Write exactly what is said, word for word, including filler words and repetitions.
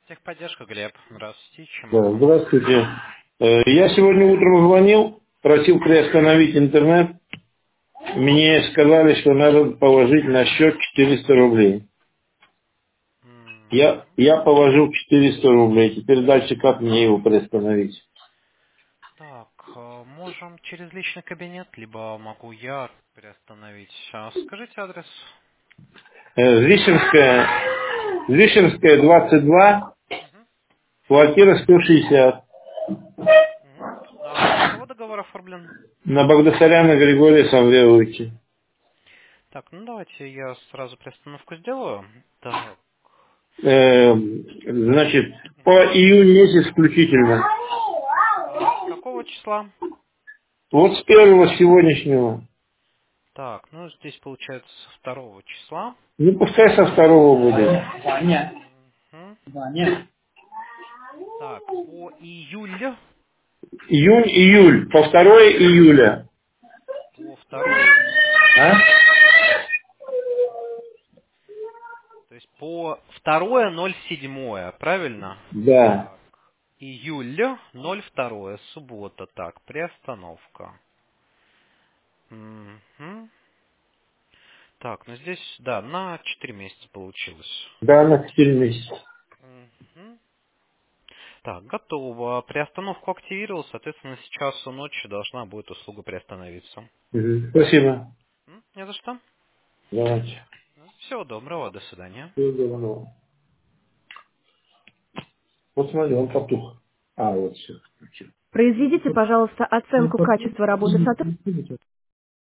Техподдержка, Глеб. Здравствуйте. Чем могу Да, помочь? здравствуйте. Э, Я сегодня утром звонил, просил приостановить интернет. Мне сказали, что надо положить на счет четыреста рублей. Мгм. Я, я положил четыреста рублей. Теперь дальше как мне его приостановить? Так, э, можем через личный кабинет, либо могу я приостановить. А скажите адрес. Э, Вишенская, Вишенская двадцать два, Мгм. квартира сто шестьдесят. Мгм. А на кого договор оформлен? На Багдасаряна Григория Самвеловича. Так, ну давайте я сразу приостановку сделаю. Так. Э, Значит, по Мгм. июнь месяц включительно. А с какого числа? Вот с первого сегодняшнего. Так, ну здесь получается со второго числа. Ну, пускай со второго будет. Мгм. Так, по июль, Июнь, июль. По второе июля. по второе июля. А? То есть по второе ноль седьмое, правильно? Да. Так. Июль ноль второе, суббота. Так, приостановка. Мгм. Так, ну здесь, да, на четыре месяца получилось. Да, на четыре месяца. Мгм. Так, готово. Приостановку активировал, соответственно, с часу ночи должна будет услуга приостановиться. Мгм. Спасибо. М, Не за что. Давайте. Всего доброго, до свидания. Всего доброго. Вот смотри, он потух. А, вот все. Произведите, пожалуйста, оценку качества работы сотрудника.